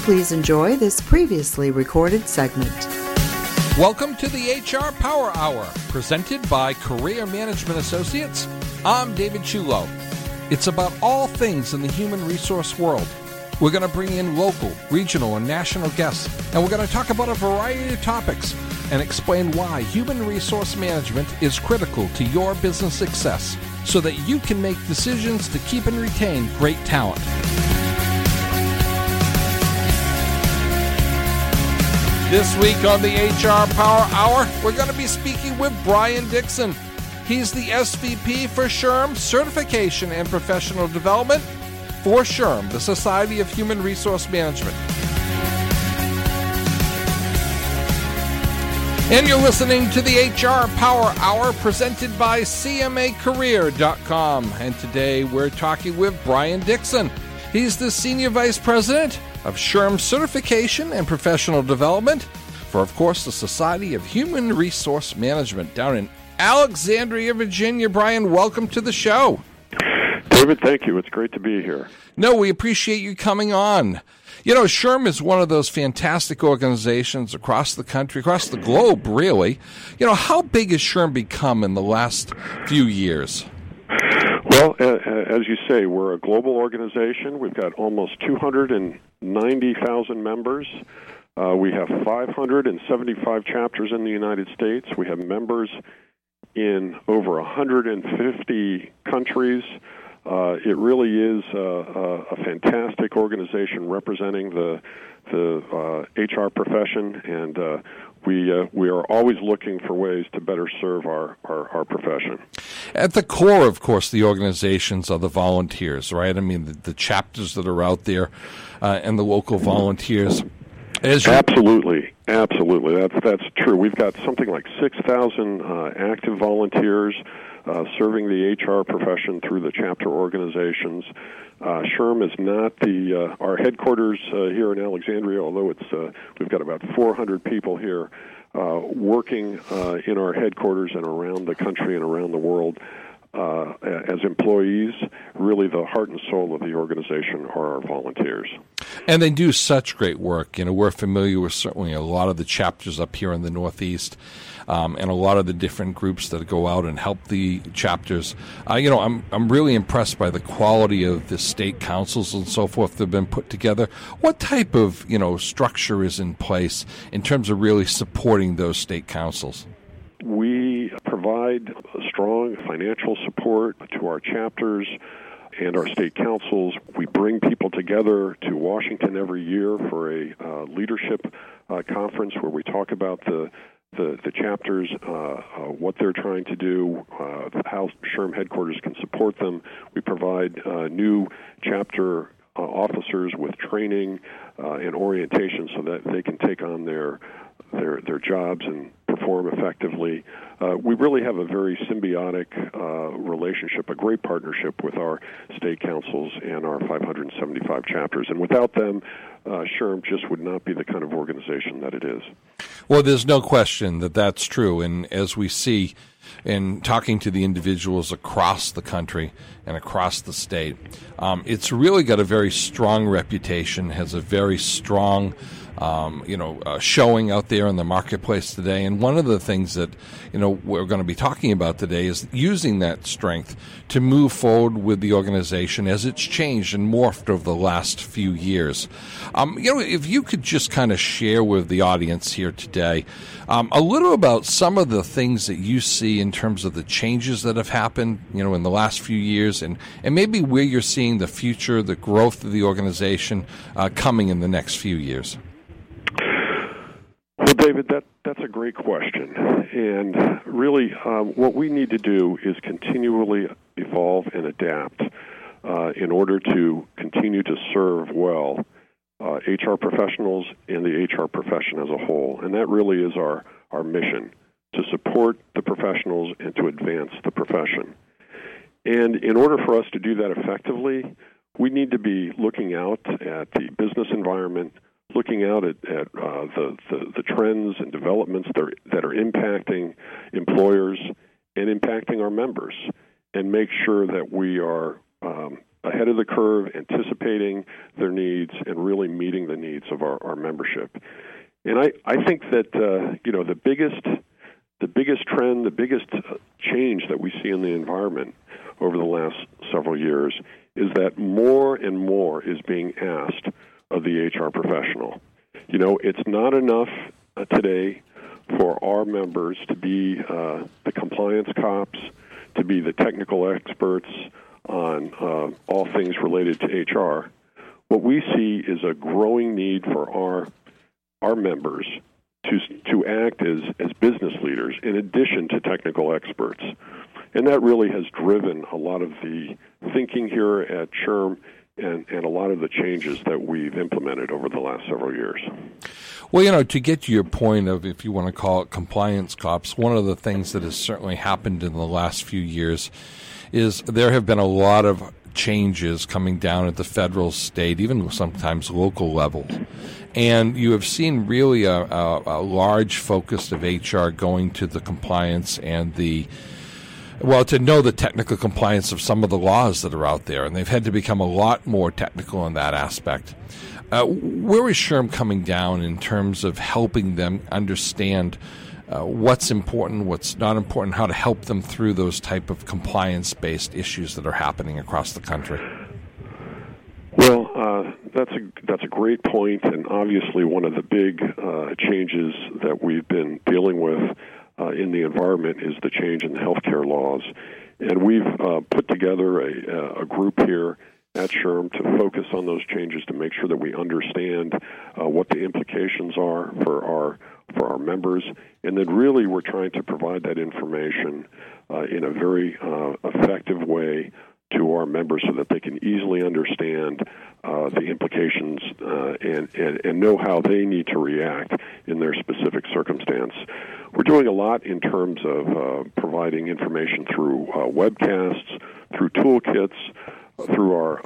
Please enjoy this previously recorded segment. Welcome to the HR Power Hour, presented by Career Management Associates. I'm David Chulo. It's about all things in the human resource world. We're going to bring in local, regional, and national guests, and we're going to talk about a variety of topics and explain why human resource management is critical to your business success so that you can make decisions to keep and retain great talent. This week on the HR Power Hour, we're going to be speaking with Brian Dixon. He's the SVP for SHRM Certification and Professional Development for SHRM, the Society of Human Resource Management. And you're listening to the HR Power Hour presented by CMAcareer.com. And today we're talking with Brian Dixon. He's the Senior Vice President of SHRM Certification and Professional Development for, of course, the Society of Human Resource Management down in Alexandria, Virginia. Brian, welcome to the show. David, thank you. It's great to be here. No, we appreciate you coming on. You know, SHRM is one of those fantastic organizations across the country, across the globe, really. You know, how big has SHRM become in the last few years? Well, as you say, we're a global organization. We've got almost 290,000 members. We have 575 chapters in the United States. We have members in over 150 countries. It really is a fantastic organization representing the HR profession, and we are always looking for ways to better serve our profession. At the core, of course, the organizations are the volunteers, right? I mean, the chapters that are out there and the local volunteers. Absolutely. That's true. We've got something like 6,000 active volunteers serving the HR profession through the chapter organizations. SHRM is not our headquarters here in Alexandria, although we've got about 400 people here working in our headquarters and around the country and around the world as employees. Really, the heart and soul of the organization are our volunteers. And they do such great work. You know, we're familiar with certainly a lot of the chapters up here in the Northeast. And a lot of the different groups that go out and help the chapters. You know, I'm really impressed by the quality of the state councils and so forth that have been put together. What type of, structure is in place in terms of really supporting those state councils? We provide strong financial support to our chapters and our state councils. We bring people together to Washington every year for a leadership conference where we talk about the chapters, what they're trying to do, how SHRM headquarters can support them. We provide new chapter officers with training and orientation so that they can take on their jobs and perform effectively. We really have a very symbiotic relationship, a great partnership with our state councils and our 575 chapters. And without them, SHRM just would not be the kind of organization that it is. Well, there's no question that that's true. And as we see in talking to the individuals across the country and across the state, it's really got a very strong reputation, has a very strong showing out there in the marketplace today. And one of the things that, we're going to be talking about today is using that strength to move forward with the organization as it's changed and morphed over the last few years. If you could just kind of share with the audience here today a little about some of the things that you see in terms of the changes that have happened, in the last few years, and maybe where you're seeing the future, the growth of the organization coming in the next few years. Well, David, that's a great question. And really, what we need to do is continually evolve and adapt in order to continue to serve well HR professionals and the HR profession as a whole. And that really is our mission, to support the professionals and to advance the profession. And in order for us to do that effectively, we need to be looking out at the business environment, looking out at the trends and developments that are impacting employers and impacting our members, and make sure that we are ahead of the curve, anticipating their needs, and really meeting the needs of our membership. And I think that the biggest trend, the biggest change that we see in the environment over the last several years is that more and more is being asked of the HR professional. It's not enough today for our members to be the compliance cops, to be the technical experts on all things related to HR. What we see is a growing need for our members to act as business leaders in addition to technical experts. And that really has driven a lot of the thinking here at SHRM and a lot of the changes that we've implemented over the last several years. Well, to get to your point of, if you want to call it compliance cops, one of the things that has certainly happened in the last few years is there have been a lot of changes coming down at the federal, state, even sometimes local level. And you have seen really a large focus of HR going to the compliance and to know the technical compliance of some of the laws that are out there, and they've had to become a lot more technical in that aspect. Where is SHRM coming down in terms of helping them understand what's important, what's not important, how to help them through those type of compliance-based issues that are happening across the country? Well, that's a great point, and obviously one of the big changes that we've been dealing with in the environment is the change in the healthcare laws. And we've put together a group here at SHRM to focus on those changes to make sure that we understand what the implications are for our members. And then really we're trying to provide that information in a very effective way to our members so that they can easily understand the implications and know how they need to react in their specific circumstance. We're doing a lot in terms of providing information through webcasts, through toolkits, through our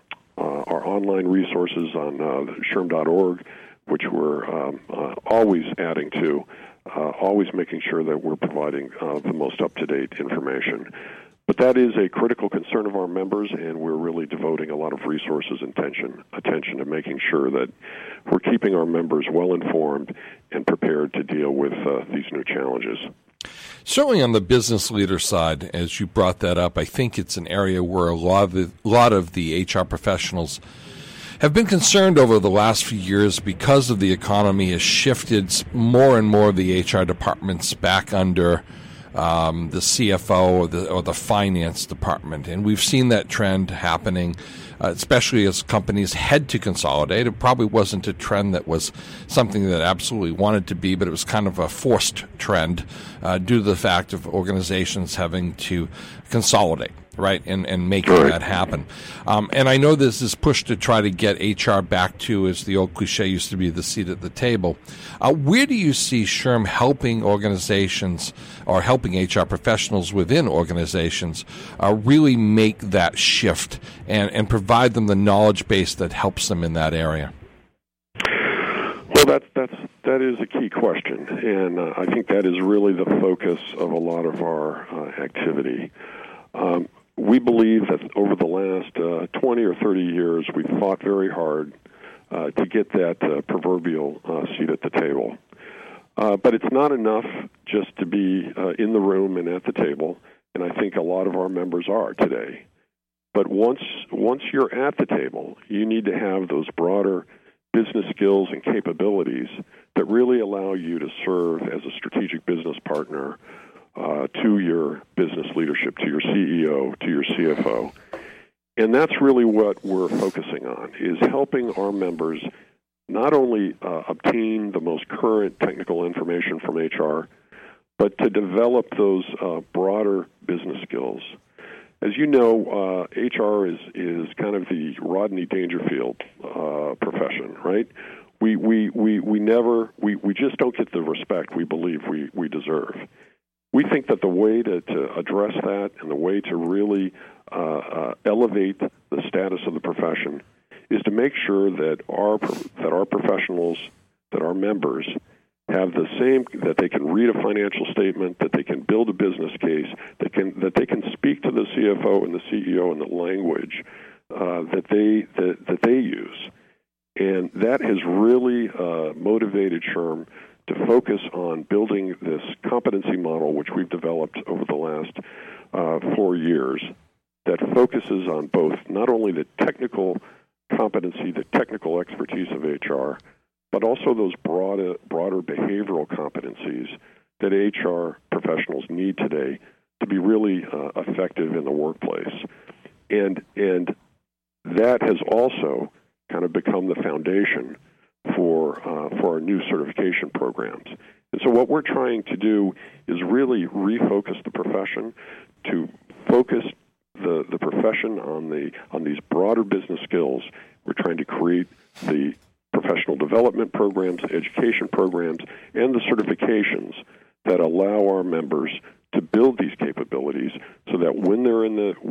online resources on SHRM.org, which we're always adding to, always making sure that we're providing the most up-to-date information. But that is a critical concern of our members, and we're really devoting a lot of resources and attention to making sure that we're keeping our members well informed and prepared to deal with these new challenges. Certainly on the business leader side, as you brought that up, I think it's an area where a lot of the HR professionals have been concerned over the last few years because of the economy has shifted more and more of the HR departments back under the CFO or the finance department. And we've seen that trend happening, especially as companies head to consolidate. It probably wasn't a trend that was something that absolutely wanted to be, but it was kind of a forced trend due to the fact of organizations having to consolidate, right, and making that happen. And I know this is pushed to try to get HR back to, as the old cliche used to be, the seat at the table. Where do you see SHRM helping organizations or helping HR professionals within organizations really make that shift and provide them the knowledge base that helps them in that area? Well, that is a key question, and I think that is really the focus of a lot of our activity. We believe that over the last 20 or 30 years, we've fought very hard to get that proverbial seat at the table. But it's not enough just to be in the room and at the table, and I think a lot of our members are today. But once you're at the table, you need to have those broader business skills and capabilities that really allow you to serve as a strategic business partner to your business leadership, to your CEO, to your CFO. And that's really what we're focusing on, is helping our members not only obtain the most current technical information from HR, but to develop those broader business skills. As you know, HR is kind of the Rodney Dangerfield profession, right? We just don't get the respect we believe we deserve. We think that the way to address that and the way to really elevate the status of the profession is to make sure that our professionals, that our members, have the same, that they can read a financial statement, that they can build a business case, that they can speak to the CFO and the CEO in the language that they use, and that has really motivated SHRM to focus on building this competency model, which we've developed over the last 4 years, that focuses on both not only the technical competency, the technical expertise of HR, but also those broader behavioral competencies that HR professionals need today to be really effective in the workplace. And that has also kind of become the foundation for our new certification programs. And so what we're trying to do is really refocus the profession to focus the profession on these broader business skills. We're trying to create the professional development programs, education programs, and the certifications that allow our members to build these capabilities so that when they're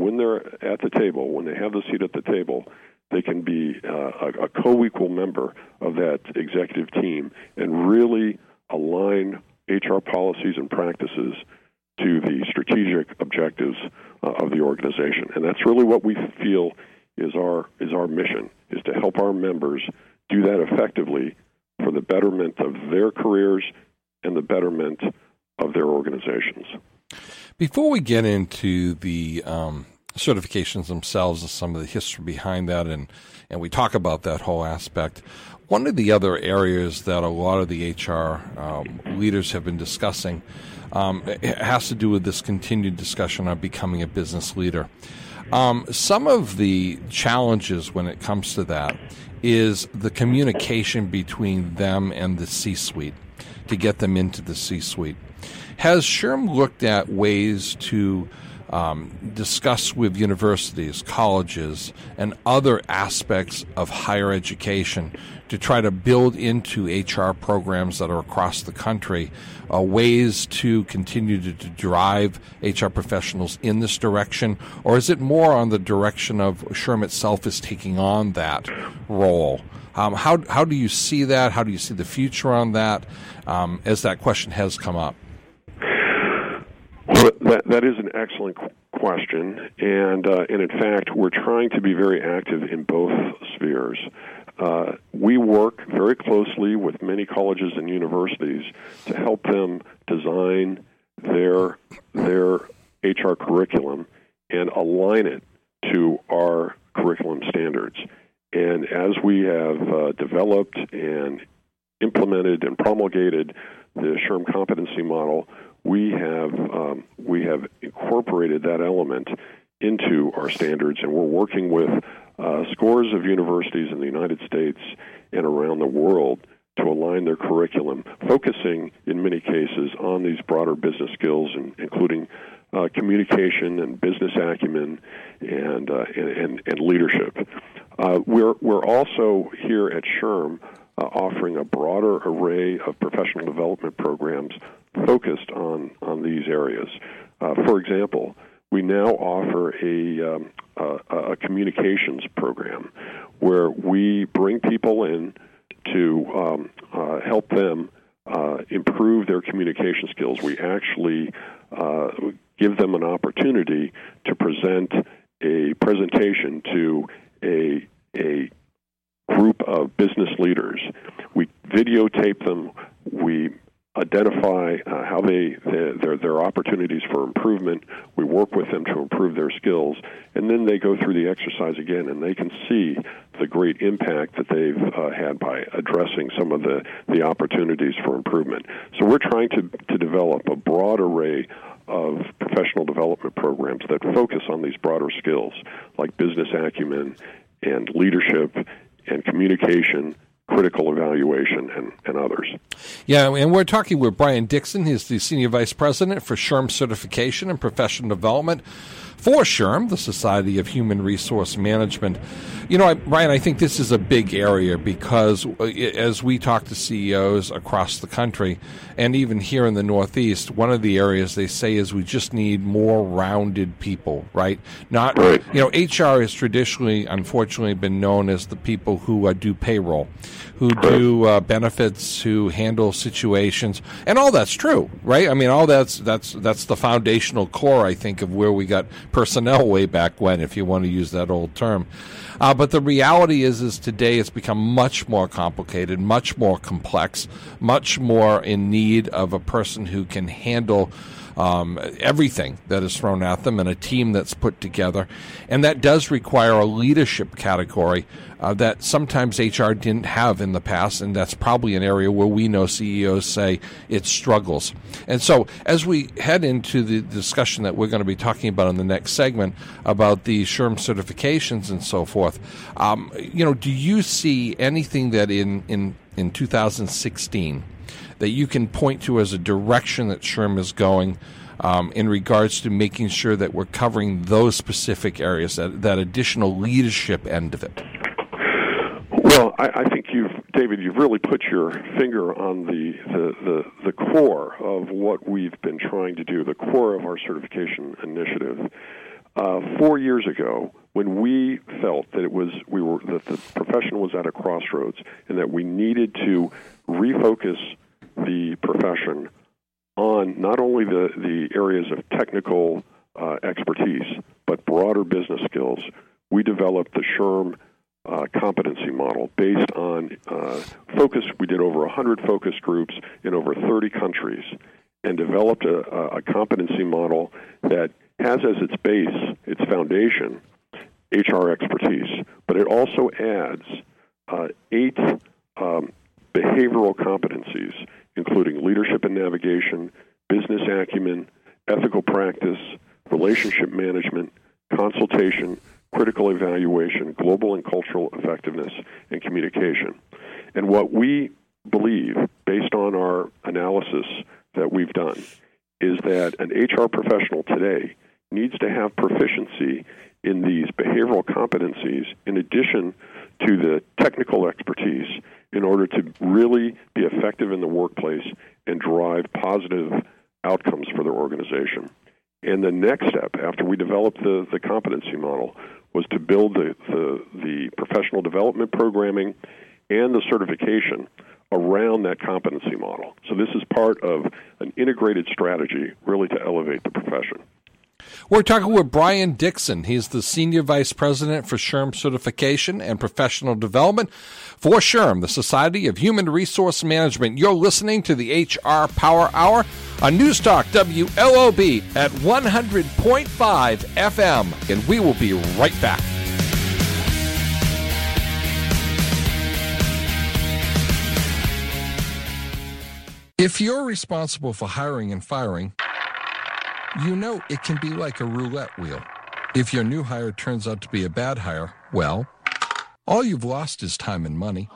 at the table, when they have the seat at the table, they can be a co-equal member of that executive team and really align HR policies and practices to the strategic objectives of the organization. And that's really what we feel is our mission, is to help our members do that effectively for the betterment of their careers and the betterment of their organizations. Before we get into the certifications themselves and some of the history behind that, and we talk about that whole aspect, one of the other areas that a lot of the HR leaders have been discussing has to do with this continued discussion on becoming a business leader. Some of the challenges when it comes to that is the communication between them and the C-suite to get them into the C-suite. Has SHRM looked at ways to discuss with universities, colleges, and other aspects of higher education to try to build into HR programs that are across the country ways to continue to drive HR professionals in this direction? Or is it more on the direction of SHRM itself is taking on that role? How do you see that? How do you see the future on that as that question has come up? Well, that is an excellent question, and in fact, we're trying to be very active in both spheres. We work very closely with many colleges and universities to help them design their HR curriculum and align it to our curriculum standards. And as we have developed and implemented and promulgated the SHRM competency model, we have incorporated that element into our standards, and we're working with scores of universities in the United States and around the world to align their curriculum, focusing in many cases on these broader business skills, including communication and business acumen and leadership. We're also here at SHRM offering a broader array of professional development programs focused on these areas. For example, we now offer a communications program where we bring people in to help them improve their communication skills. We actually give them an opportunity to present a presentation to a group of business leaders. We videotape them. We identify how their opportunities for improvement. We work with them to improve their skills, and then they go through the exercise again, and they can see the great impact that they've had by addressing some of the opportunities for improvement. So we're trying to develop a broad array of professional development programs that focus on these broader skills like business acumen and leadership and communication, critical evaluation, and others. Yeah, and we're talking with Brian Dixon. He's the Senior Vice President for SHRM Certification and Professional Development for SHRM, the Society of Human Resource Management. You know, Brian, I think this is a big area because as we talk to CEOs across the country and even here in the Northeast, one of the areas they say is we just need more rounded people, right? Not, right. You know, HR has traditionally, unfortunately, been known as the people who do payroll, who do benefits, who handle situations, and all that's true, right? I mean, all that's the foundational core, I think, of where we got personnel way back when, if you want to use that old term. But the reality is today it's become much more complicated, much more complex, much more in need of a person who can handle everything that is thrown at them and a team that's put together. And that does require a leadership category that sometimes HR didn't have in the past, and that's probably an area where we know CEOs say it struggles. And so as we head into the discussion that we're going to be talking about in the next segment about the SHRM certifications and so forth, do you see anything that in 2016 that you can point to as a direction that SHRM is going in regards to making sure that we're covering those specific areas, that additional leadership end of it? Well, I think David, you've really put your finger on the core of what we've been trying to do, the core of our certification initiative. 4 years ago, when we felt that that the profession was at a crossroads and that we needed to refocus the profession on not only the areas of technical expertise, but broader business skills, we developed the SHRM competency model based on focus. We did over 100 focus groups in over 30 countries and developed a competency model that has as its base, its foundation, HR expertise, but it also adds 8 behavioral competencies, including leadership and navigation, business acumen, ethical practice, relationship management, consultation, critical evaluation, global and cultural effectiveness, and communication. And what we believe, based on our analysis that we've done, is that an HR professional today needs to have proficiency in these behavioral competencies in addition to the technical expertise in order to really be effective in the workplace and drive positive outcomes for their organization. And the next step, after we developed the competency model, was to build the professional development programming and the certification around that competency model. So this is part of an integrated strategy really to elevate the profession. We're talking with Brian Dixon. He's the Senior Vice President for SHRM Certification and Professional Development for SHRM, the Society of Human Resource Management. You're listening to the HR Power Hour on News Talk WLOB at 100.5 FM, and we will be right back. If you're responsible for hiring and firing, you know it can be like a roulette wheel. If your new hire turns out to be a bad hire, well, all you've lost is time and money.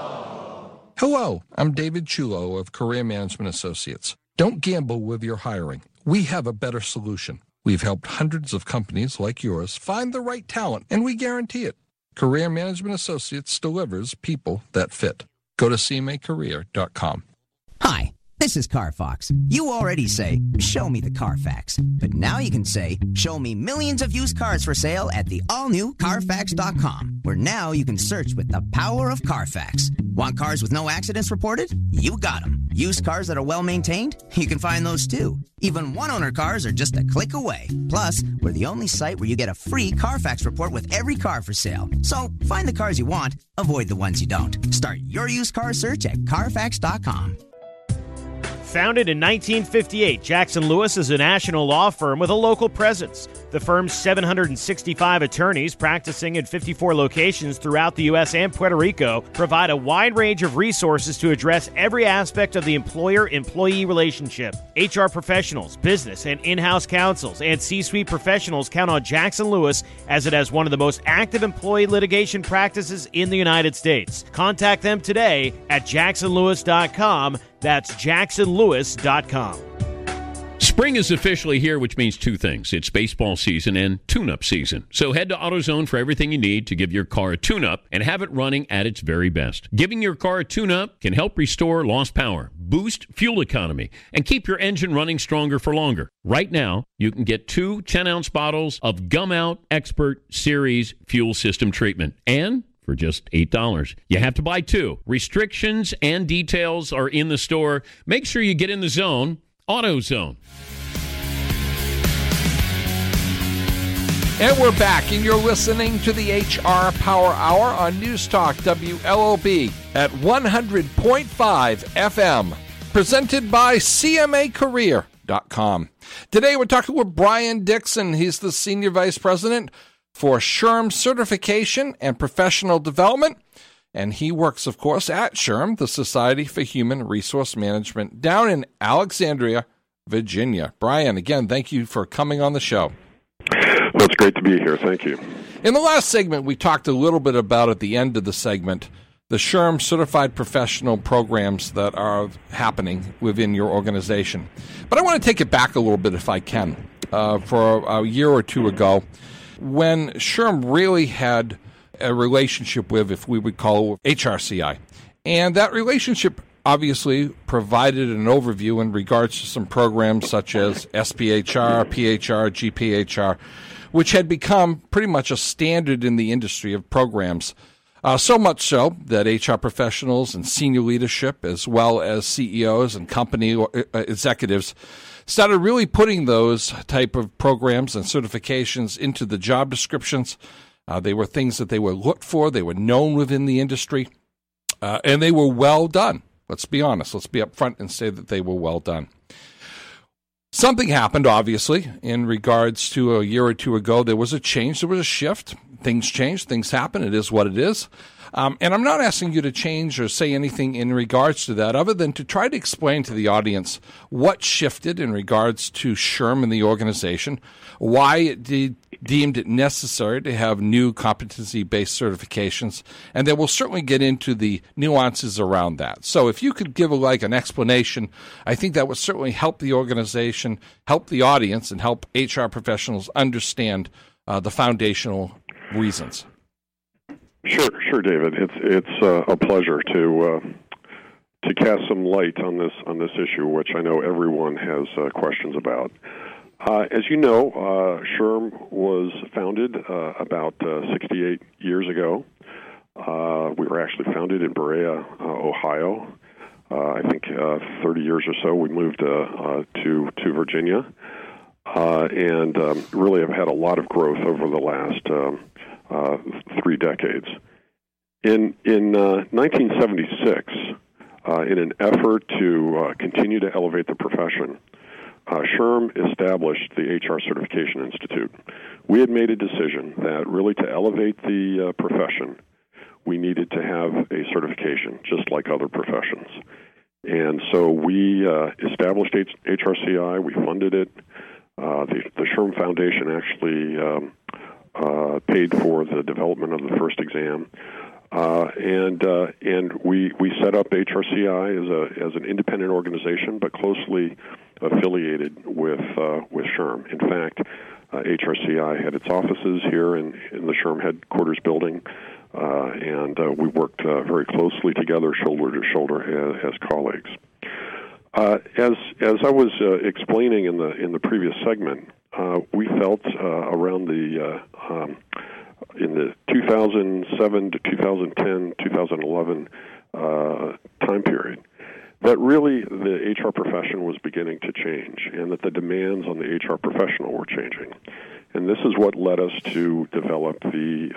Hello, I'm David Chulo of Career Management Associates. Don't gamble with your hiring. We have a better solution. We've helped hundreds of companies like yours find the right talent, and we guarantee it. Career Management Associates delivers people that fit. Go to cmacareer.com. Hi, this is CarFox. You already say, show me the Carfax. But now you can say, show me millions of used cars for sale at the all-new Carfax.com, where now you can search with the power of Carfax. Want cars with no accidents reported? You got them. Used cars that are well-maintained? You can find those too. Even one-owner cars are just a click away. Plus, we're the only site where you get a free Carfax report with every car for sale. So, find the cars you want, avoid the ones you don't. Start your used car search at Carfax.com. Founded in 1958, Jackson Lewis is a national law firm with a local presence. The firm's 765 attorneys practicing in 54 locations throughout the U.S. and Puerto Rico provide a wide range of resources to address every aspect of the employer-employee relationship. HR professionals, business and in-house counsels, and C-suite professionals count on Jackson Lewis as it has one of the most active employee litigation practices in the United States. Contact them today at jacksonlewis.com. That's jacksonlewis.com. Spring is officially here, which means two things. It's baseball season and tune-up season. So head to AutoZone for everything you need to give your car a tune-up and have it running at its very best. Giving your car a tune-up can help restore lost power, boost fuel economy, and keep your engine running stronger for longer. Right now, you can get 2 10-ounce bottles of Gum Out Expert Series fuel system treatment. And for just $8. You have to buy 2. Restrictions and details are in the store. Make sure you get in the zone. AutoZone. And we're back, and you're listening to the HR Power Hour on News Talk WLOB at 100.5 FM, presented by CMAcareer.com. Today we're talking with Brian Dixon. He's the Senior Vice President for SHRM Certification and Professional Development, and he works, of course, at SHRM, the Society for Human Resource Management, down in Alexandria, Virginia. Brian, again, thank you for coming on the show. Well, it's great to be here. Thank you. In the last segment, we talked a little bit about, at the end of the segment, the SHRM Certified Professional programs that are happening within your organization. But I want to take it back a little bit, if I can. For a year or two ago, when SHRM really had a relationship with, if we would call it, HRCI. And that relationship obviously provided an overview in regards to some programs such as SPHR, PHR, GPHR, which had become pretty much a standard in the industry of programs. So much so that HR professionals and senior leadership, as well as CEOs and company executives, started really putting those type of programs and certifications into the job descriptions. They were things that they were looked for. They were known within the industry, and they were well done. Let's be honest. Let's be upfront and say that they were well done. Something happened, obviously, in regards to a year or two ago. There was a change. There was a shift. Things changed. Things happen. It is what it is. And I'm not asking you to change or say anything in regards to that, other than to try to explain to the audience what shifted in regards to SHRM and the organization, why it deemed it necessary to have new competency-based certifications, and then we'll certainly get into the nuances around that. So if you could give an explanation, I think that would certainly help the organization, help the audience, and help HR professionals understand the foundational reasons. Sure, David. It's a pleasure to cast some light on this issue, which I know everyone has questions about. As you know, SHRM was founded about 68 years ago. We were actually founded in Berea, Ohio. I think 30 years or so we moved to Virginia, and really have had a lot of growth over the last 3 decades. In 1976, in an effort to continue to elevate the profession, SHRM established the HR Certification Institute. We had made a decision that really to elevate the profession, we needed to have a certification, just like other professions. And so we established HRCI. We funded it. The SHRM Foundation actually paid for the development of the first exam. And we set up HRCI as an independent organization, but closely affiliated with SHRM. In fact, HRCI had its offices here in the SHRM headquarters building, and we worked very closely together, shoulder to shoulder, as colleagues. As I was explaining in the previous segment, we felt around in the 2007 to 2010, 2011 time period, that really the HR profession was beginning to change, and that the demands on the HR professional were changing. And this is what led us to develop the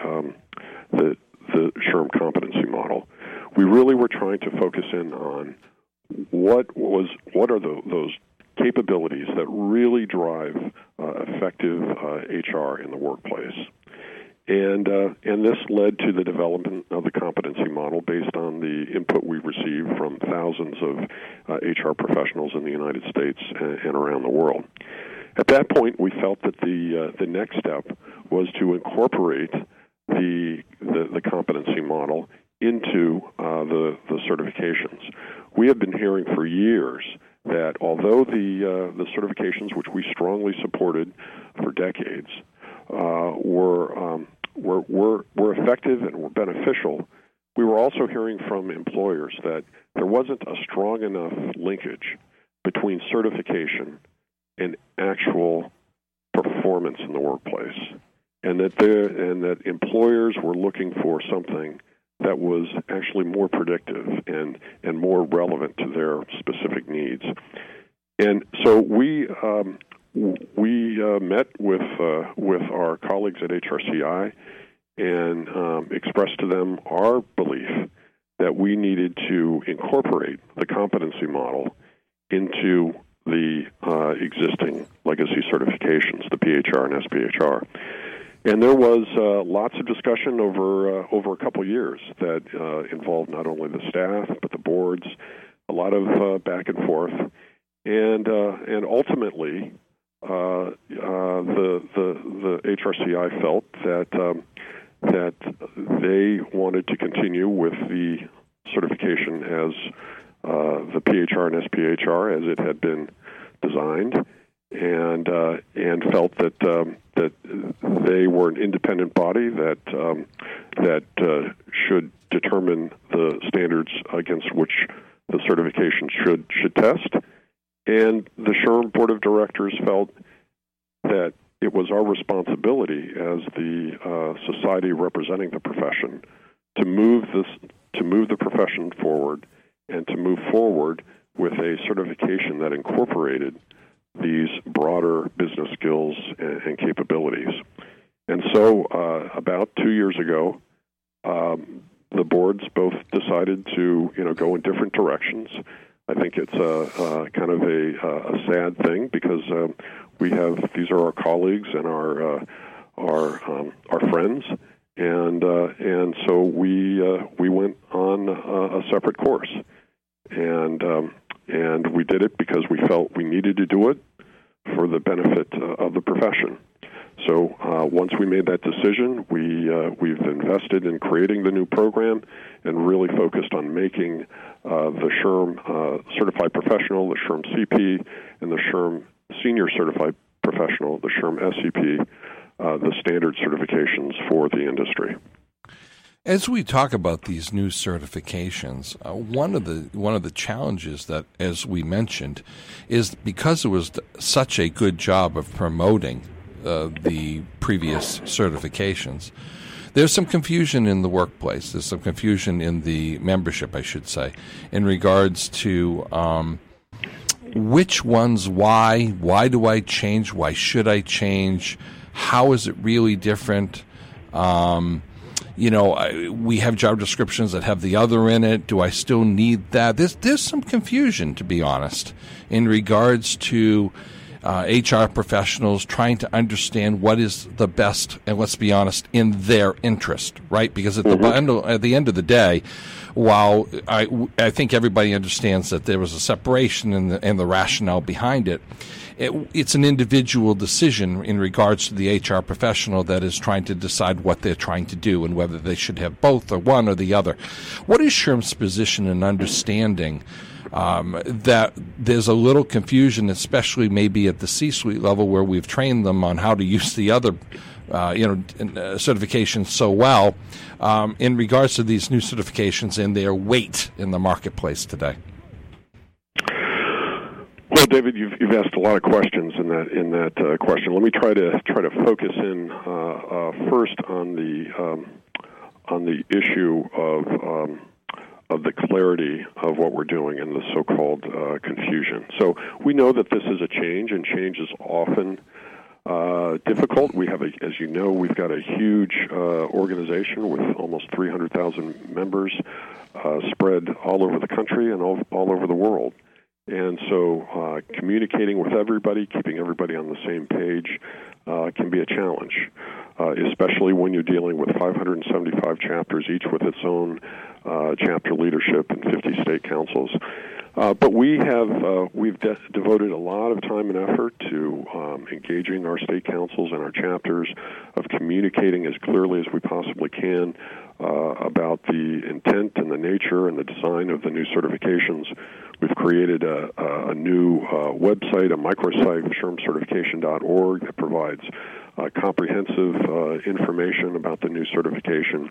SHRM competency model. We really were trying to focus in on what are those capabilities that really drive effective HR in the workplace. And this led to the development of the competency model based on the input we received from thousands of HR professionals in the United States and around the world. At that point, we felt that the next step was to incorporate the competency model into the certifications. We have been hearing for years that although the certifications, which we strongly supported for decades, were effective and were beneficial, we were also hearing from employers that there wasn't a strong enough linkage between certification and actual performance in the workplace, and that employers were looking for something that was actually more predictive and more relevant to their specific needs. And so we we met with our colleagues at HRCI and expressed to them our belief that we needed to incorporate the competency model into the existing legacy certifications, the PHR and SPHR. And there was lots of discussion over a couple years that involved not only the staff but the boards, a lot of back and forth, and ultimately the HRCI felt that they wanted to continue with the certification as the PHR and SPHR as it had been designed, and felt that they were an independent body that should determine the standards against which the certification should test. And the SHRM Board of Directors felt that it was our responsibility as the society representing the profession to move the profession forward and to move forward with a certification that incorporated these broader business skills and capabilities. And so about 2 years ago, the boards both decided to go in different directions. I think it's kind of a sad thing because these are our colleagues and our friends, and so we went on a separate course, and we did it because we felt we needed to do it for the benefit of the profession. So once we made that decision, we've invested in creating the new program and really focused on making the SHRM Certified Professional, the SHRM CP, and the SHRM Senior Certified Professional, the SHRM SCP, the standard certifications for the industry. As we talk about these new certifications, one of the challenges that, as we mentioned, is because it was such a good job of promoting the previous certifications, there's some confusion in the workplace. There's some confusion in the membership, I should say, in regards to which ones, why do I change, why should I change, how is it really different? We have job descriptions that have the other in it. Do I still need that? There's some confusion, to be honest, in regards to HR professionals trying to understand what is the best, and let's be honest, in their interest, right? Because at the end of the day, while I think everybody understands that there was a separation and the rationale behind it, it's an individual decision in regards to the HR professional that is trying to decide what they're trying to do and whether they should have both or one or the other. What is SHRM's position in understanding that there's a little confusion, especially maybe at the C-suite level where we've trained them on how to use the other certifications so well in regards to these new certifications and their weight in the marketplace today? Well, David, you've asked a lot of questions in that question. Let me try to focus in first on the issue of the clarity of what we're doing and the so-called confusion. So we know that this is a change, and change is often difficult. We have, as you know, we've got a huge organization with almost 300,000 members spread all over the country and all over the world. And so communicating with everybody, keeping everybody on the same page can be a challenge, especially when you're dealing with 575 chapters, each with its own chapter leadership and 50 state councils. But we've devoted a lot of time and effort to engaging our state councils and our chapters, of communicating as clearly as we possibly can about the intent and the nature and the design of the new certifications. We've created a new website, a microsite, SHRMcertification.org, that provides comprehensive information about the new certification.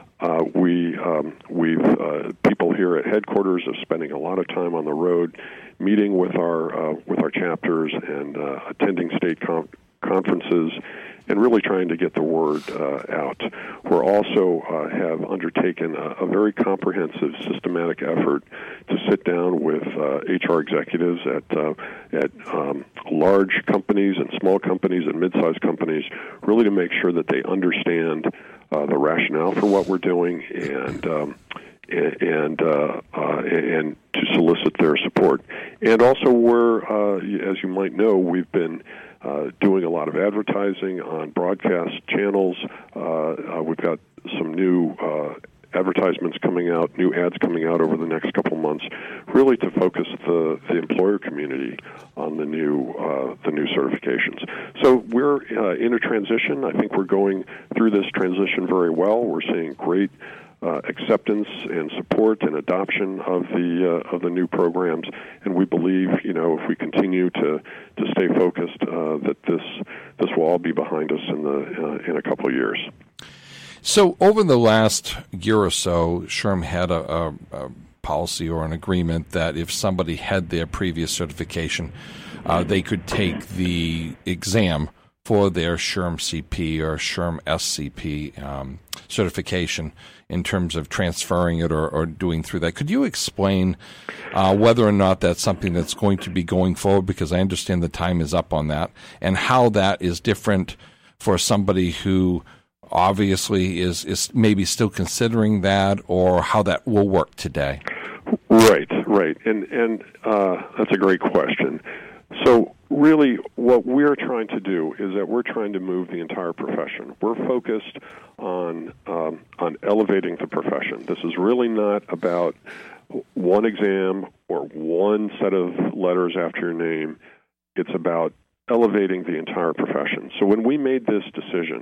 People here at headquarters are spending a lot of time on the road, meeting with our chapters and attending state conferences and really trying to get the word out. We're also have undertaken a very comprehensive, systematic effort to sit down with HR executives at large companies and small companies and mid-sized companies, really to make sure that they understand the rationale for what we're doing and to solicit their support. And also, as you might know, we've been doing a lot of advertising on broadcast channels. We've got some new advertisements coming out, new ads coming out over the next couple of months, really to focus the employer community on the new certifications. So we're in a transition. I think we're going through this transition very well. We're seeing great acceptance and support and adoption of the new programs, and we believe, if we continue to stay focused, that this will all be behind us in a couple of years. So over the last year or so, SHRM had a policy or an agreement that if somebody had their previous certification, they could take the exam for their SHRM CP or SHRM SCP certification in terms of transferring it or doing through that. Could you explain whether or not that's something that's going to be going forward, because I understand the time is up on that, and how that is different for somebody who obviously is maybe still considering that, or how that will work today? Right. And that's a great question. So really what we're trying to do is that we're trying to move the entire profession. We're focused on elevating the profession. This is really not about one exam or one set of letters after your name. It's about elevating the entire profession. So when we made this decision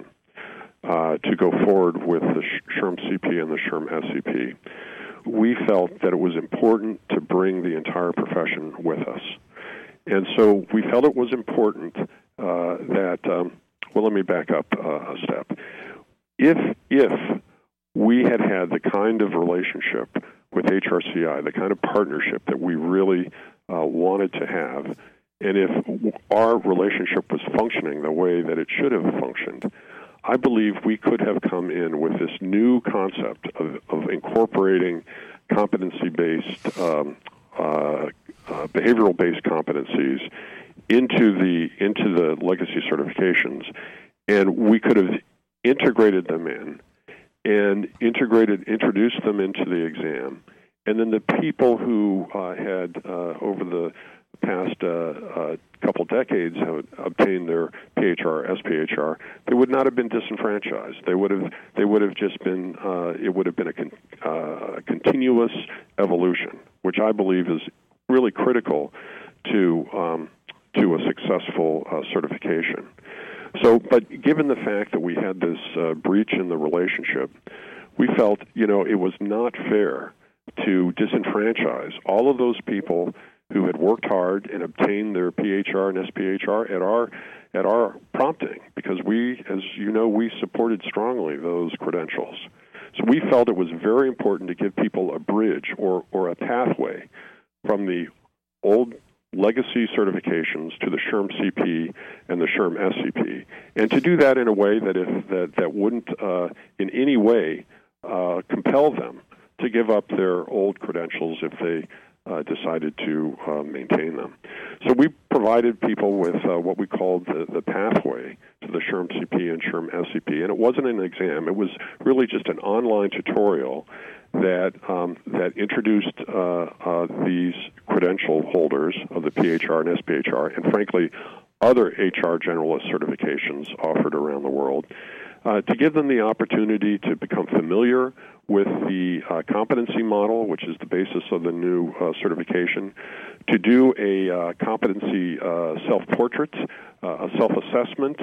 to go forward with the SHRM CP and the SHRM SCP, we felt that it was important to bring the entire profession with us. And so we felt it was important that, let me back up a step. If we had the kind of relationship with HRCI, the kind of partnership that we really wanted to have, and if our relationship was functioning the way that it should have functioned, I believe we could have come in with this new concept of incorporating competency-based, behavioral-based competencies into the legacy certifications, and we could have integrated them in and introduced them into the exam, and then the people who had over the past couple decades have obtained their PHR, SPHR, they would not have been disenfranchised. They would have just been. It would have been a continuous evolution, which I believe is really critical to a successful certification. So, but given the fact that we had this breach in the relationship, we felt it was not fair to disenfranchise all of those people who had worked hard and obtained their PHR and SPHR at our prompting, because we, as you know, we supported strongly those credentials. So we felt it was very important to give people a bridge or a pathway from the old legacy certifications to the SHRM CP and the SHRM SCP, and to do that in a way that wouldn't in any way compel them to give up their old credentials if they decided to maintain them. So we provided people with what we called the pathway to the SHRM CP and SHRM SCP, and it wasn't an exam. It was really just an online tutorial that introduced these credential holders of the PHR and SPHR, and frankly, other HR generalist certifications offered around the world, to give them the opportunity to become familiar with the competency model, which is the basis of the new certification, to do a competency self-portrait, a self-assessment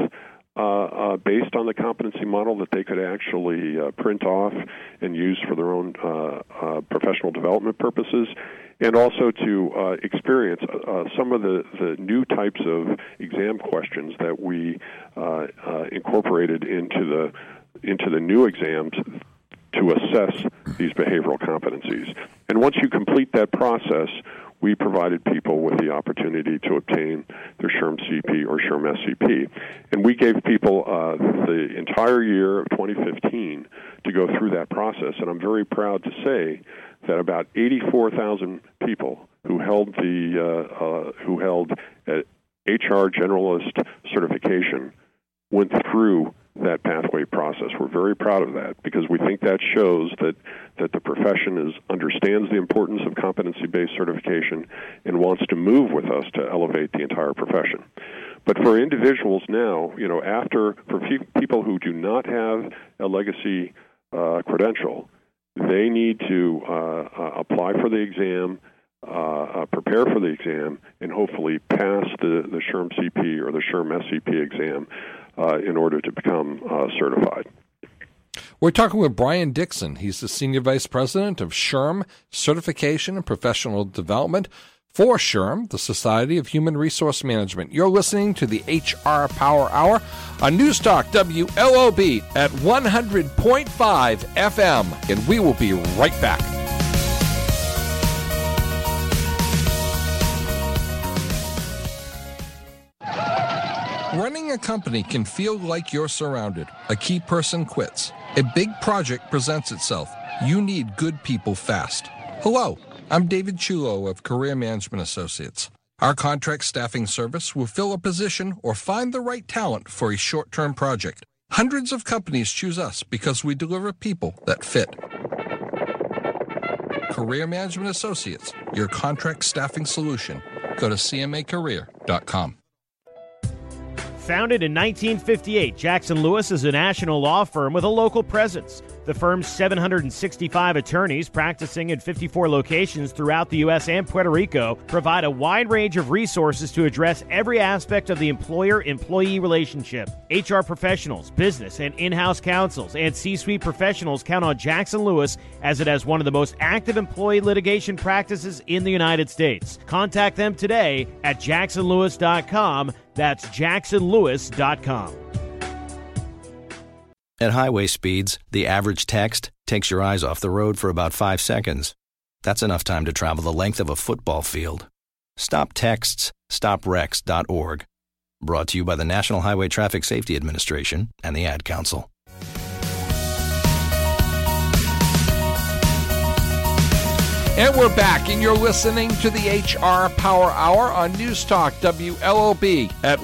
based on the competency model that they could actually print off and use for their own professional development purposes, and also to experience some of the new types of exam questions that we incorporated into the new exams to assess these behavioral competencies. And once you complete that process, we provided people with the opportunity to obtain their SHRM CP or SHRM SCP. And we gave people the entire year of 2015 to go through that process. And I'm very proud to say that about 84,000 people who held HR generalist certification went through that pathway process. We're very proud of that because we think that shows that the profession understands the importance of competency-based certification and wants to move with us to elevate the entire profession. But for individuals now, for people who do not have a legacy credential, they need to apply for the exam, prepare for the exam, and hopefully pass the SHRM CP or the SHRM SCP exam in order to become certified. We're talking with Brian Dixon. He's the Senior Vice President of SHRM Certification and Professional Development for SHRM, the Society of Human Resource Management. You're listening to the HR Power Hour on News Talk WLOB at 100.5 FM, and we will be right back. Running a company can feel like you're surrounded. A key person quits. A big project presents itself. You need good people fast. Hello, I'm David Chulo of Career Management Associates. Our contract staffing service will fill a position or find the right talent for a short-term project. Hundreds of companies choose us because we deliver people that fit. Career Management Associates, your contract staffing solution. Go to cmacareer.com. Founded in 1958, Jackson Lewis is a national law firm with a local presence. The firm's 765 attorneys practicing in 54 locations throughout the U.S. and Puerto Rico provide a wide range of resources to address every aspect of the employer-employee relationship. HR professionals, business and in-house counsels, and C-suite professionals count on Jackson Lewis as it has one of the most active employee litigation practices in the United States. Contact them today at jacksonlewis.com. That's jacksonlewis.com. At highway speeds, the average text takes your eyes off the road for about 5 seconds. That's enough time to travel the length of a football field. Stop texts. StopWrecks.org. Brought to you by the National Highway Traffic Safety Administration and the Ad Council. And we're back, and you're listening to the HR Power Hour on News Talk WLOB at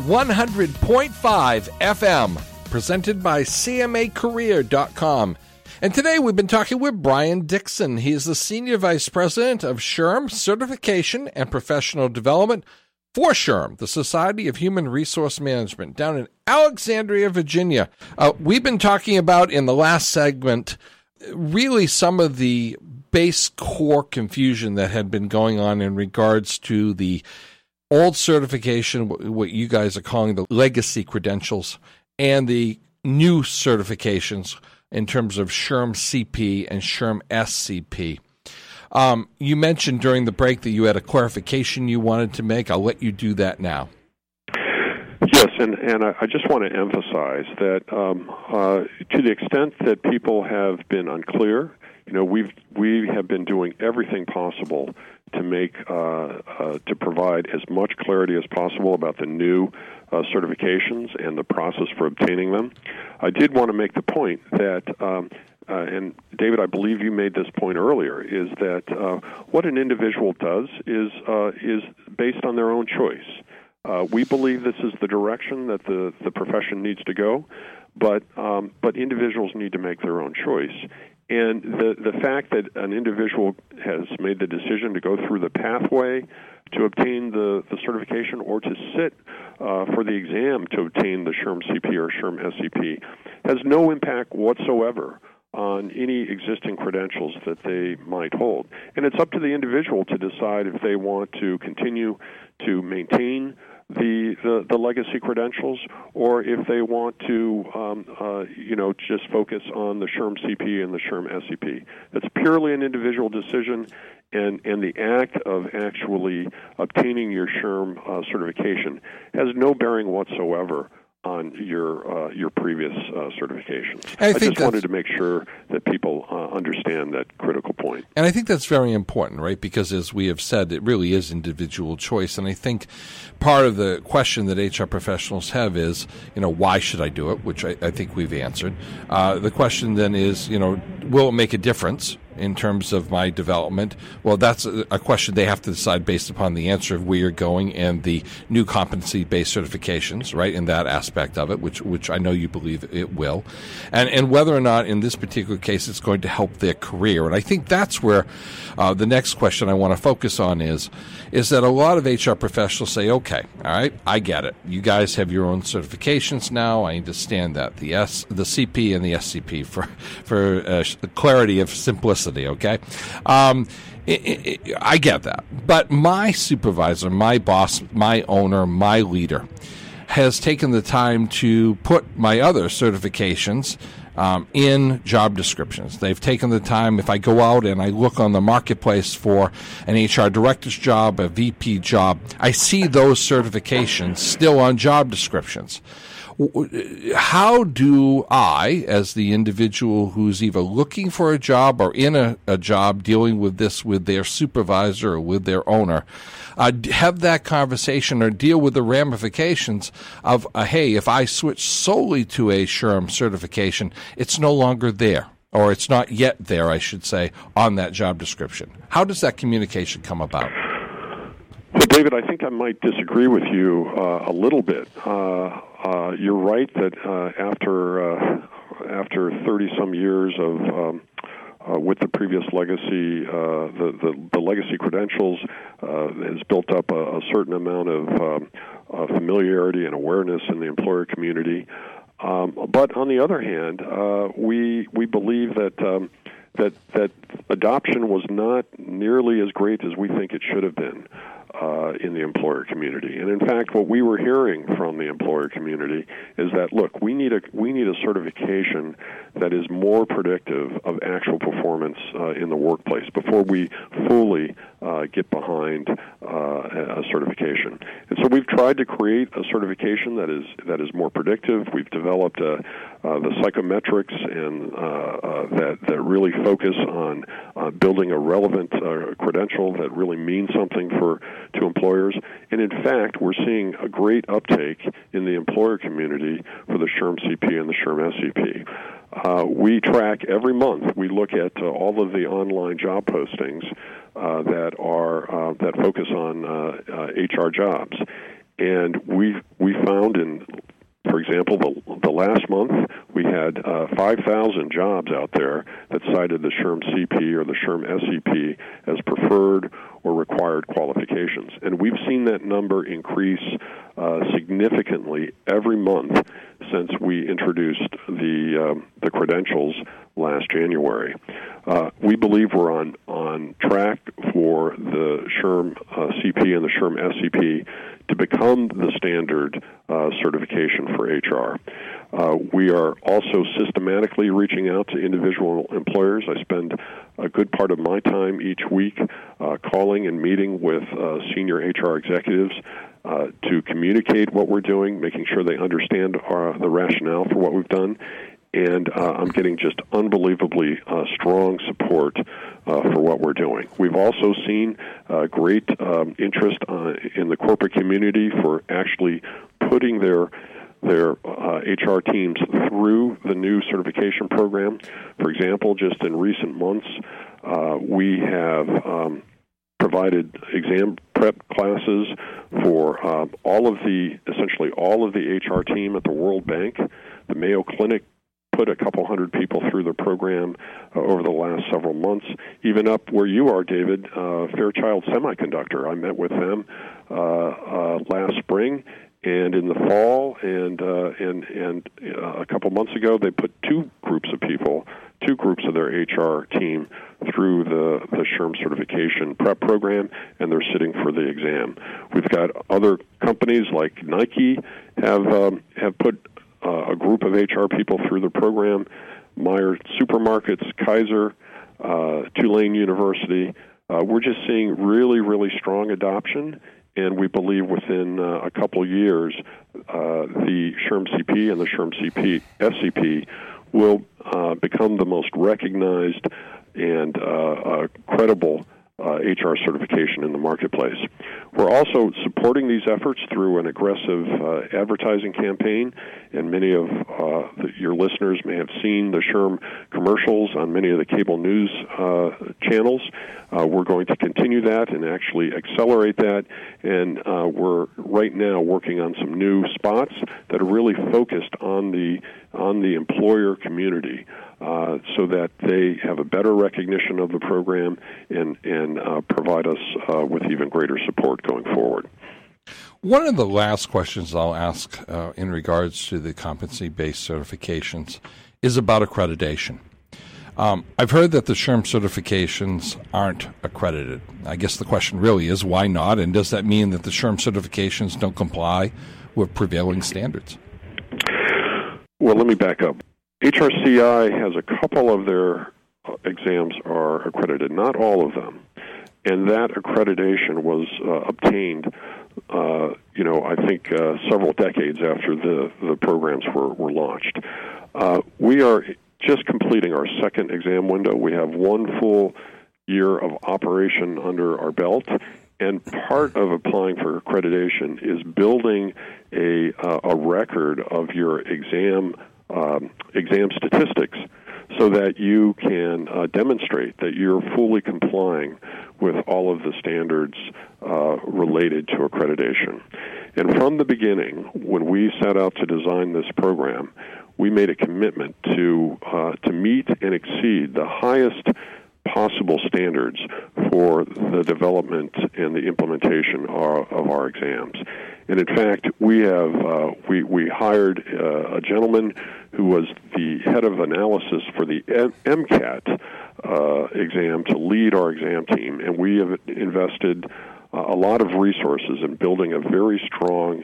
100.5 FM, presented by CMAcareer.com. And today we've been talking with Brian Dixon. He's the Senior Vice President of SHRM Certification and Professional Development for SHRM, the Society of Human Resource Management, down in Alexandria, Virginia. We've been talking about, in the last segment, really some of the base core confusion that had been going on in regards to the old certification, what you guys are calling the legacy credentials, and the new certifications in terms of SHRM CP and SHRM SCP. You mentioned during the break that you had a clarification you wanted to make. I'll let you do that now. Yes, and I just want to emphasize that to the extent that people have been unclear, we have been doing everything possible to make to provide as much clarity as possible about the new certifications and the process for obtaining them. I did want to make the point that, and David, I believe you made this point earlier, is that what an individual does is based on their own choice. We believe this is the direction that the profession needs to go, but individuals need to make their own choice. And the fact that an individual has made the decision to go through the pathway to obtain the certification or to sit for the exam to obtain the SHRM CP or SHRM SCP has no impact whatsoever on any existing credentials that they might hold. And it's up to the individual to decide if they want to continue to maintain the legacy credentials, or if they want to, just focus on the SHRM CP and the SHRM SCP. It's purely an individual decision, and the act of actually obtaining your SHRM certification has no bearing whatsoever on your previous certifications. I just wanted to make sure that people understand that critical point. And I think that's very important, right? Because as we have said, it really is individual choice. And I think part of the question that HR professionals have is, why should I do it? Which I think we've answered. The question then is, will it make a difference in terms of my development? Well, that's a question they have to decide based upon the answer of where you're going and the new competency-based certifications, right, in that aspect of it, which I know you believe it will, and whether or not in this particular case it's going to help their career. And I think that's where the next question I want to focus on is that a lot of HR professionals say, okay, all right, I get it. You guys have your own certifications now. I understand that. The CP and the SCP for clarity of simplicity. Okay, I get that. But my supervisor, my boss, my owner, my leader has taken the time to put my other certifications in job descriptions. They've taken the time, if I go out and I look on the marketplace for an HR director's job, a VP job, I see those certifications still on job descriptions. How do I, as the individual who's either looking for a job or in a job dealing with this with their supervisor or with their owner, have that conversation or deal with the ramifications of, hey, if I switch solely to a SHRM certification, it's no longer there, or it's not yet there, I should say, on that job description. How does that communication come about? Well, David, I think I might disagree with you a little bit. You're right that after 30-some years of with the previous legacy, the legacy credentials has built up a certain amount of familiarity and awareness in the employer community. But on the other hand, we believe that adoption was not nearly as great as we think it should have been in the employer community. And in fact, what we were hearing from the employer community is that, look, we need a certification that is more predictive of actual performance in the workplace before we fully get behind a certification. And so we've tried to create a certification that is more predictive. We've developed the psychometrics and that really focus on building a relevant credential that really means something to employers. And in fact, we're seeing a great uptake in the employer community for the SHRM CP and the SHRM SCP. We track every month. We look at all of the online job postings that focus on HR jobs, and we found for example, the last month we had 5,000 jobs out there that cited the SHRM CP or the SHRM SCP as preferred or required qualifications. And we've seen that number increase significantly every month since we introduced the credentials last January. We believe we're on track for the SHRM CP and the SHRM SCP to become the standard certification for HR. We are also systematically reaching out to individual employers. I spend a good part of my time each week calling and meeting with senior HR executives to communicate what we're doing, making sure they understand the rationale for what we've done. And I'm getting just unbelievably strong support for what we're doing. We've also seen great interest in the corporate community for actually putting their HR teams through the new certification program. For example, just in recent months, we have provided exam prep classes for essentially all of the HR team at the World Bank. The Mayo Clinic put a couple hundred people through the program over the last several months, even up where you are, David, Fairchild Semiconductor. I met with them last spring and in the fall, and a couple months ago, they put two groups of their HR team through the SHRM certification prep program, and they're sitting for the exam. We've got other companies like Nike have put a group of HR people through the program. Meyer Supermarkets, Kaiser, Tulane University. We're just seeing really, really strong adoption, and we believe within a couple years the SHRM CP and the SHRM SCP will become the most recognized and credible HR certification in the marketplace. We're also supporting these efforts through an aggressive advertising campaign, and many of your listeners may have seen the SHRM commercials on many of the cable news channels. We're going to continue that and actually accelerate that, and we're right now working on some new spots that are really focused on the employer community, so that they have a better recognition of the program and provide us with even greater support going forward. One of the last questions I'll ask in regards to the competency-based certifications is about accreditation. I've heard that the SHRM certifications aren't accredited. I guess the question really is, why not? And does that mean that the SHRM certifications don't comply with prevailing standards? Well, let me back up. HRCI has a couple of their exams are accredited, not all of them. And that accreditation was obtained, I think several decades after the programs were launched. We are just completing our second exam window. We have one full year of operation under our belt, and part of applying for accreditation is building a record of your exam statistics, so that you can demonstrate that you're fully complying with all of the standards related to accreditation. And from the beginning, when we set out to design this program, we made a commitment to meet and exceed the highest possible standards for the development and the implementation of our exams. And in fact, we hired a gentleman who was the head of analysis for the MCAT exam to lead our exam team, and we have invested a lot of resources in building a very strong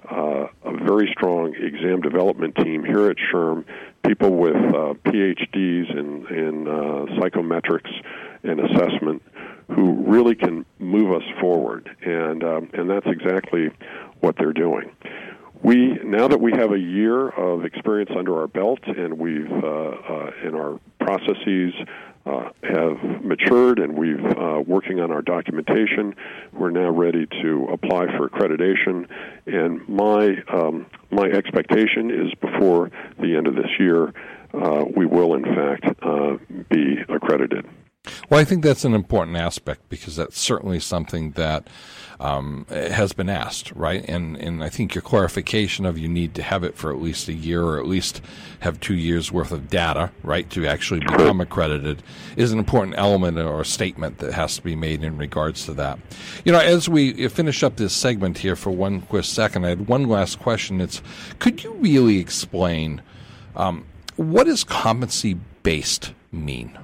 exam development team here at SHRM. People with PhDs in psychometrics and assessment who really can move us forward, and that's exactly what they're doing. Now that we have a year of experience under our belt, and we've and our processes have matured, and we've working on our documentation, we're now ready to apply for accreditation. And my expectation is before the end of this year, we will in fact be accredited. Well, I think that's an important aspect, because that's certainly something that has been asked, right? And I think your clarification of you need to have it for at least a year, or at least have 2 years worth of data, right, to actually become accredited, is an important element or a statement that has to be made in regards to that. As we finish up this segment here for one quick second, I had one last question. Could you really explain what does competency-based mean?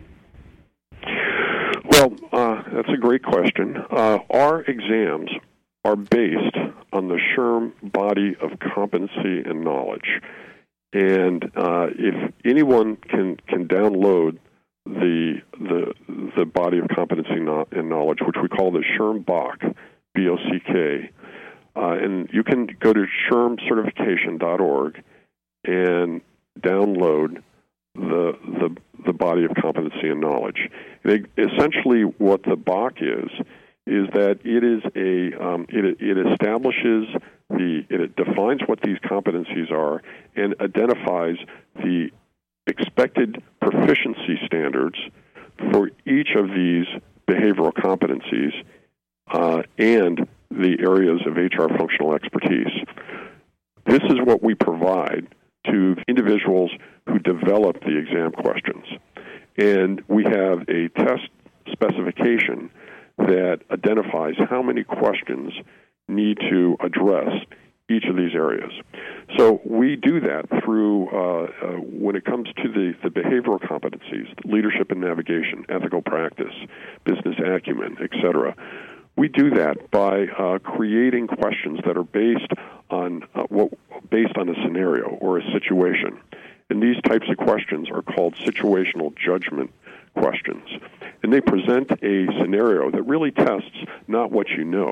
Well, that's a great question. Our exams are based on the SHRM body of competency and knowledge. And if anyone can download the body of competency and knowledge, which we call the SHRM BOCK, B-O-C-K, and you can go to SHRMcertification.org and download the body of competency and knowledge. Essentially, what the BOCK is that it is it establishes it defines what these competencies are and identifies the expected proficiency standards for each of these behavioral competencies and the areas of HR functional expertise. This is what we provide to individuals who develop the exam questions. And we have a test specification that identifies how many questions need to address each of these areas. So we do that through, when it comes to the behavioral competencies, leadership and navigation, ethical practice, business acumen, etc. We do that by creating questions that are based on a scenario or a situation. And these types of questions are called situational judgment questions. And they present a scenario that really tests not what you know,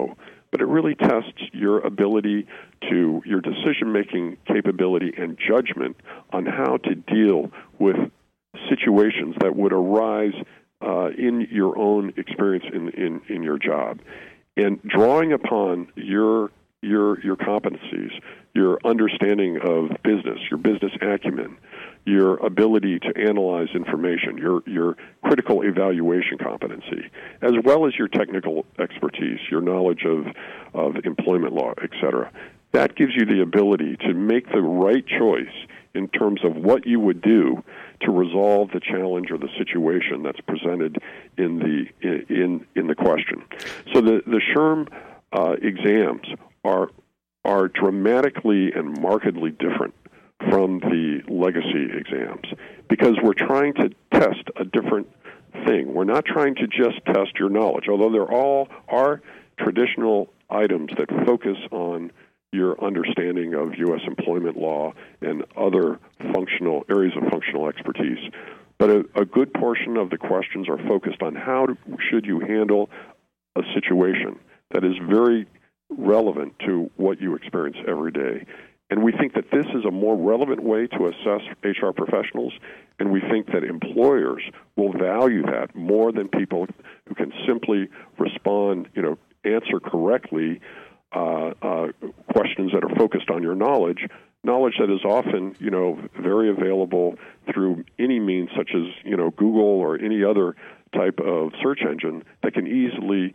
but it really tests your ability to, your decision-making capability and judgment on how to deal with situations that would arise in your own experience in your job. And drawing upon your competencies, your understanding of business, your business acumen, your ability to analyze information, your critical evaluation competency, as well as your technical expertise, your knowledge of employment law, etc. That gives you the ability to make the right choice in terms of what you would do to resolve the challenge or the situation that's presented in the question. So the SHRM exams are dramatically and markedly different from the legacy exams because we're trying to test a different thing. We're not trying to just test your knowledge, although there all are traditional items that focus on your understanding of U.S. employment law and other functional areas of functional expertise. But a good portion of the questions are focused on how should you handle a situation that is very relevant to what you experience every day. And we think that this is a more relevant way to assess HR professionals, and we think that employers will value that more than people who can simply respond, answer correctly questions that are focused on your knowledge that is often, very available through any means such as, Google or any other type of search engine that can easily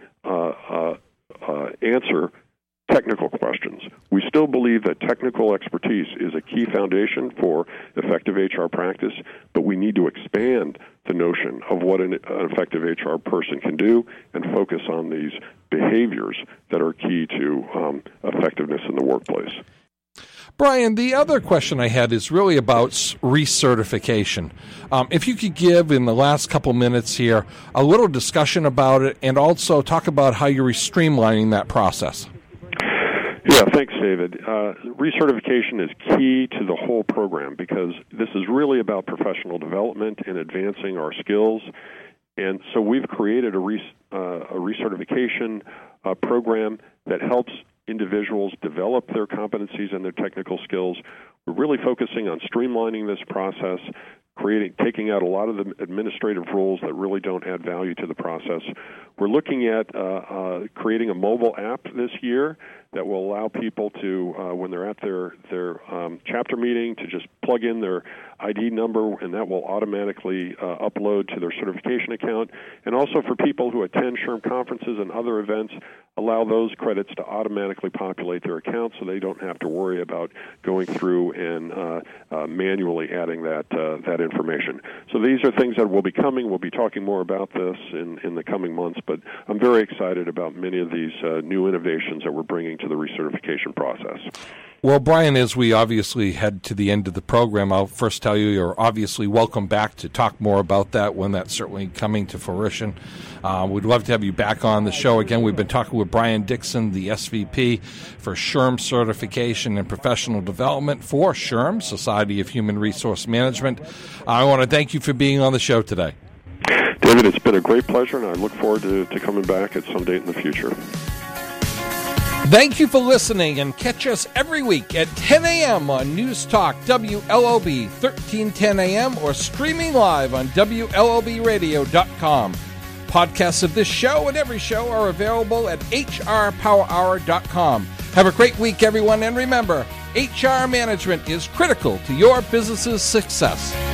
answer technical questions. We still believe that technical expertise is a key foundation for effective HR practice, but we need to expand the notion of what an effective HR person can do and focus on these behaviors that are key to effectiveness in the workplace. Brian, the other question I had is really about recertification. If you could give, in the last couple minutes here, a little discussion about it and also talk about how you're streamlining that process. Yeah, thanks, David. Recertification is key to the whole program because this is really about professional development and advancing our skills. And so we've created a recertification program that helps individuals develop their competencies and their technical skills. We're really focusing on streamlining this process, taking out a lot of the administrative rules that really don't add value to the process. We're looking at creating a mobile app this year that will allow people to, when they're at their chapter meeting, to just plug in their ID number, and that will automatically upload to their certification account. And also for people who attend SHRM conferences and other events, allow those credits to automatically populate their account so they don't have to worry about going through and manually adding that information. So these are things that will be coming. We'll be talking more about this in the coming months, but I'm very excited about many of these new innovations that we're bringing to the recertification process. Well, Brian, as we obviously head to the end of the program, I'll first tell you you're obviously welcome back to talk more about that when that's certainly coming to fruition. We'd love to have you back on the show again. We've been talking with Brian Dixon, the SVP for SHRM Certification and Professional Development for SHRM, Society of Human Resource Management. I want to thank you for being on the show today. David, it's been a great pleasure, and I look forward to coming back at some date in the future. Thank you for listening, and catch us every week at 10 a.m. on News Talk WLOB 1310 a.m. or streaming live on WLOBradio.com. Podcasts of this show and every show are available at hrpowerhour.com. Have a great week, everyone, and remember, HR management is critical to your business's success.